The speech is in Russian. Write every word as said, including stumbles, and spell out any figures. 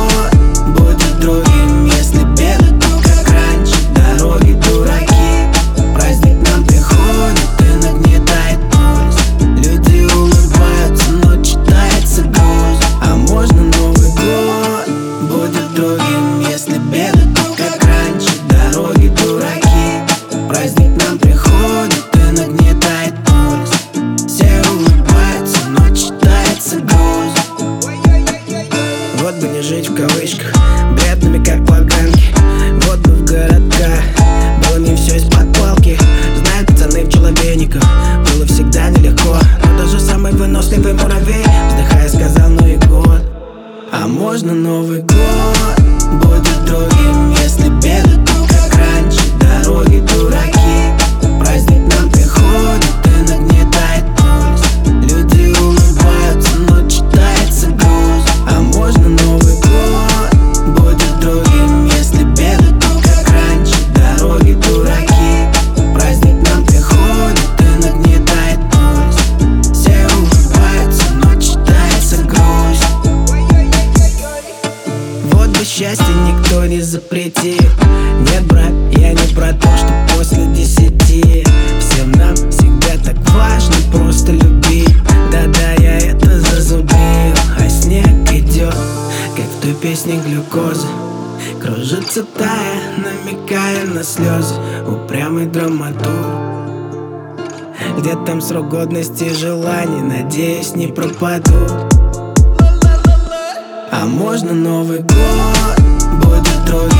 год будет другим, если беды, то как раньше. Дороги дураки, праздник нам приходит и нагнетает пульс. Люди улыбаются, но читается грусть. А можно Новый год будет другим, если беды, то как раньше. Дороги дураки, праздник нам приходит и нагнетает пульс. Все улыбаются, но читается грусть. Вот бы не жить в кавычках, бедными как поганки. Вот бы в городках было не все из-под палки. Знают пацаны в человейниках, было всегда нелегко. Но даже самый выносливый муравей, вздыхая, сказал: ну и год. А можно Новый год будет другим, если беды, то как раньше. Дороги дураки, праздник нам приходит и нагнетает пульс. Люди улыбаются, но читается грусть. А можно Новый год будет другим, если беды, то как раньше. Дороги дураки, праздник нам приходит и нагнетает пульс. Все улыбаются, но читается грусть. Вот бы счастье никто не запретил. Нет, брат, я не про то, что после десяти всем нам всегда так важно просто любить. Да-да, я это зазубрил. А снег идет, как в той песне глюкоза, кружится тая, намекая на слезы. Упрямый драматург. Где там срок годности желаний, надеюсь, не пропадут. А можно Новый год будет другим,